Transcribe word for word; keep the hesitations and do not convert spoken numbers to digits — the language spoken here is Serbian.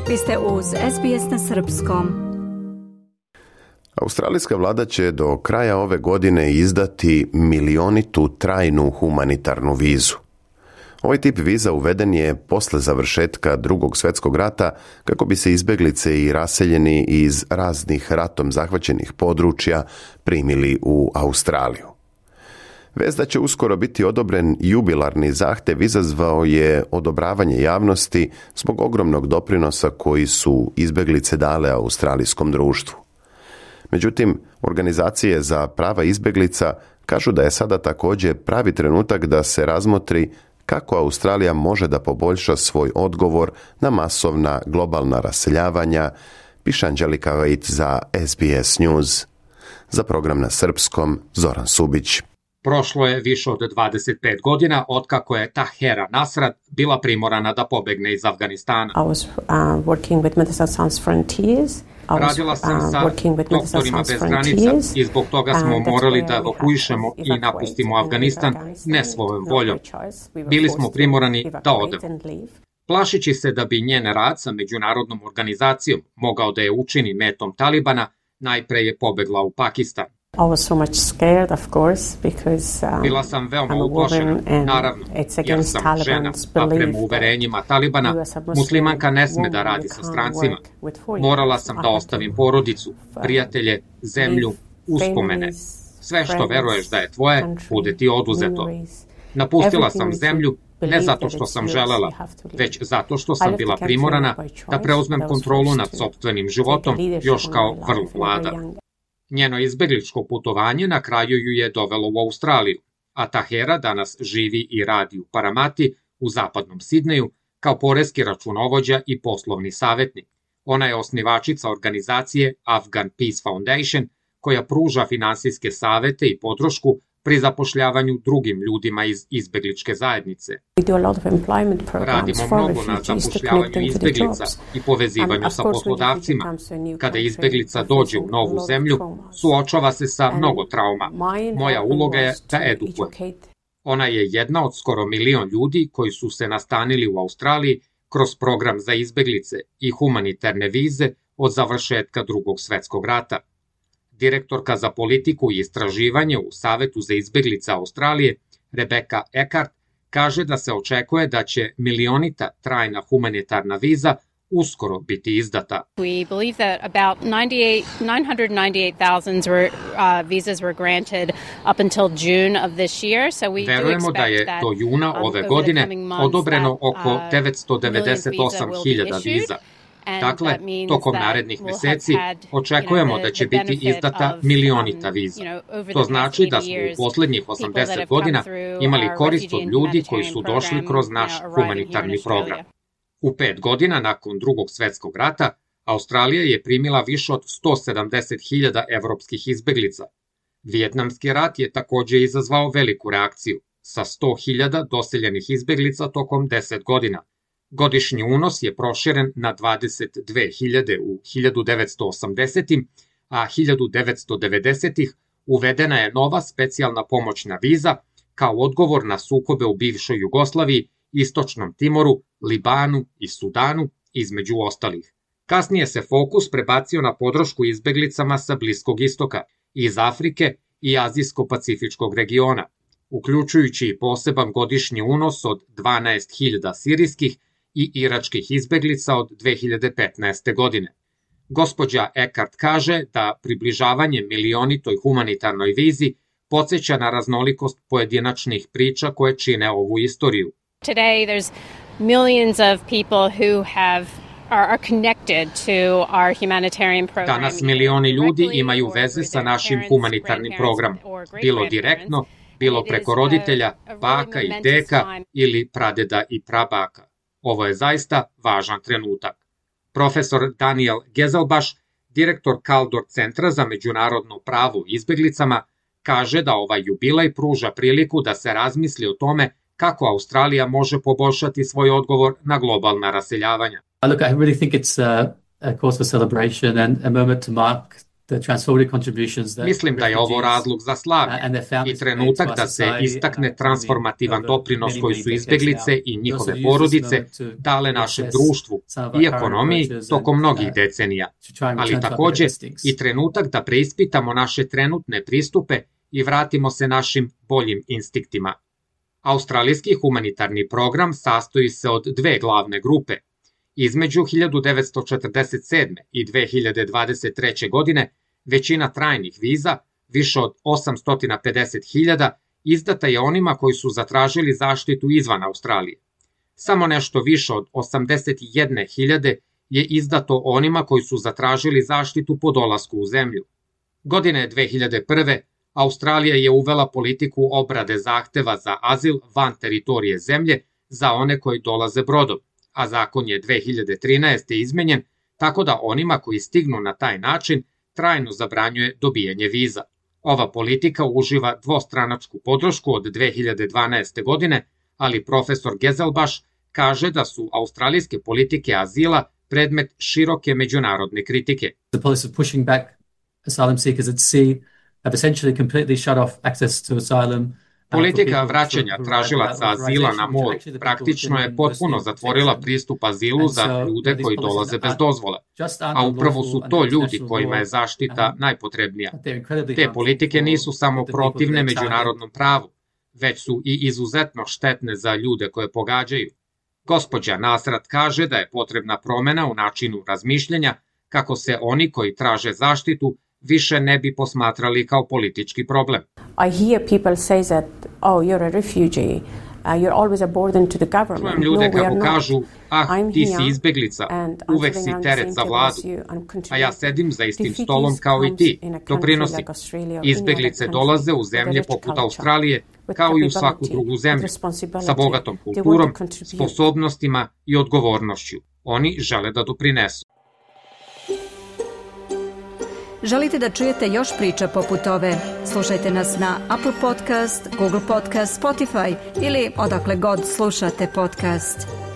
Vi ste uz S B S na srpskom. Australijska vlada će do kraja ove godine izdati milionitu trajnu humanitarnu vizu. Ovaj tip viza uveden je posle završetka Drugog svjetskog rata kako bi se izbeglice i raseljeni iz raznih ratom zahvaćenih područja primili u Australiju. Vez da će uskoro biti odobren jubilarni zahtjev izazvao je odobravanje javnosti zbog ogromnog doprinosa koji su izbeglice dale australijskom društvu. Međutim, organizacije za prava izbeglica kažu da je sada također pravi trenutak da se razmotri kako Australija može da poboljša svoj odgovor na masovna globalna raseljavanja, piše Anđelika Vejt za S B S News. Za program na srpskom, Zoran Subić. Prošlo je više od dvadeset pet godina otkako je Tahera Nasrat bila primorana da pobegne iz Afganistana. I was uh, working with Medicine Sans Frontiers. Radila sam sa doktorima bez granica i zbog toga smo morali da evakuišemo i napustimo Afganistan ne svojom voljom. Bili smo primorani da odemo. Plašići se da bi njen rad sa međunarodnom organizacijom mogao da je učini metom Talibana, najpre je pobegla u Pakistan. I was so much scared, of course, because um, Bila sam veoma uplašena, naravno, jer sam žena, a prema uverenjima Talibana, muslimanka ne sme da radi sa strancima. Morala sam da ostavim porodicu, prijatelje, zemlju, uspomene. Sve što veruješ da je tvoje, bude ti oduzeto. Napustila sam zemlju ne zato što sam želela, već zato što sam bila primorana da preuzmem kontrolu nad sopstvenim životom, još kao vrlo mlada. Njeno izbegličko putovanje na kraju ju je dovelo u Australiju, a Tahera danas živi i radi u Paramati u zapadnom Sidneju kao poreski računovođa i poslovni savjetnik. Ona je osnivačica organizacije Afghan Peace Foundation, koja pruža finansijske savete i podršku pri zapošljavanju drugim ljudima iz izbegličke zajednice. Radimo mnogo na zapošljavanju izbeglica i povezivanju sa poslodavcima. Kada izbeglica dođe u novu zemlju, suočava se sa mnogo trauma. Moja uloga je da edukuje. Ona je jedna od skoro milion ljudi koji su se nastanili u Australiji kroz program za izbeglice i humanitarne vize od završetka Drugog svjetskog rata. Direktorka za politiku i istraživanje u Savetu za izbeglice Australije, Rebecca Eckart, kaže da se očekuje da će milionita trajna humanitarna viza uskoro biti izdata. We believe that about nine hundred ninety-eight thousand were, uh, visas were granted up until June of this year, so we Verujemo da je do juna ove godine odobreno oko devetsto devedeset osam hiljada viza. Dakle, tokom narednih meseci očekujemo da će biti izdata milionita viza. To znači da smo u posljednjih osamdeset godina imali korist od ljudi koji su došli kroz naš humanitarni program. U pet godina nakon Drugog svjetskog rata, Australija je primila više od sto sedamdeset hiljada evropskih izbeglica. Vijetnamski rat je također izazvao veliku reakciju, sa sto hiljada doseljenih izbeglica tokom deset godina. Godišnji unos je proširen na dvadeset dve hiljade u hiljadu devetsto osamdesetim, a hiljadu devetsto devedesetih uvedena je nova specijalna pomoćna viza kao odgovor na sukobe u bivšoj Jugoslaviji, Istočnom Timoru, Libanu i Sudanu, između ostalih. Kasnije se fokus prebacio na podršku izbeglicama sa Bliskog istoka, iz Afrike i Azijsko-pacifičkog regiona, uključujući i poseban godišnji unos od dvanaest hiljada sirijskih i iračkih izbeglica od dve hiljade petnaeste. godine. Gospođa Eckart kaže da približavanje milionitoj humanitarnoj vizi podsjeća na raznolikost pojedinačnih priča koje čine ovu istoriju. Today there's millions of people who have are connected to our humanitarian program. Danas milioni ljudi imaju veze sa našim humanitarnim programom, bilo direktno, bilo preko roditelja, baka i deka ili pradeda i prabaka. Ovo je zaista važan trenutak. Profesor Daniel Gezelbaš, direktor Kaldor centra za međunarodno pravo u izbeglicama, kaže da ovaj jubilej pruža priliku da se razmisli o tome kako Australija može poboljšati svoj odgovor na globalna raseljavanja. Look, I really think it's a, a cause for celebration and a moment to mark Mislim da je ovo razlog za slavlje i trenutak da se istakne transformativan doprinos koji su izbeglice i njihove porodice dale našem društvu i ekonomiji tokom mnogih decenija, ali takođe i trenutak da preispitamo naše trenutne pristupe i vratimo se našim boljim instinktima. Australijski humanitarni program sastoji se od dve glavne grupe. Između hiljadu devetsto četrdeset sedme. i dve hiljade dvadeset treće. godine većina trajnih viza, više od osamsto pedeset hiljada, izdata je onima koji su zatražili zaštitu izvan Australije. Samo nešto više od osamdeset jedne hiljade je izdato onima koji su zatražili zaštitu po dolasku u zemlju. Godine dve hiljade prve. Australija je uvela politiku obrade zahteva za azil van teritorije zemlje za one koji dolaze brodom, a zakon je dve hiljade trinaeste. izmenjen tako da onima koji stignu na taj način trajno zabranjuje dobijanje viza. Ova politika uživa dvostranačku podršku od dve hiljade dvanaeste. godine, ali profesor Gezelbaš kaže da su australijske politike azila predmet široke međunarodne kritike. The policy of pushing back asylum seekers at sea have essentially completely shut off access to asylum. Politika vraćanja tražilaca azila na moru praktično je potpuno zatvorila pristup azilu za ljude koji dolaze bez dozvole, a upravo su to ljudi kojima je zaštita najpotrebnija. Te politike nisu samo protivne međunarodnom pravu, već su i izuzetno štetne za ljude koje pogađaju. Gospođa Nasrat kaže da je potrebna promena u načinu razmišljanja kako se oni koji traže zaštitu više ne bi posmatrali kao politički problem. I hear people say that, oh, you're a refugee, uh, you're always a burden to the government. Čujem ljude kako kažu, ah, ti si izbeglica, uvek si teret za vladu, a ja sedim za istim stolom kao i ti, doprinosim. Izbeglice dolaze u zemlje poput Australije, kao i u svaku drugu zemlju, sa bogatom kulturom, sposobnostima i odgovornošću. Oni žele da doprinesu. Želite da čujete još priča poput ove? Slušajte nas na Apple Podcast, Google Podcast, Spotify ili odakle god slušate podcast.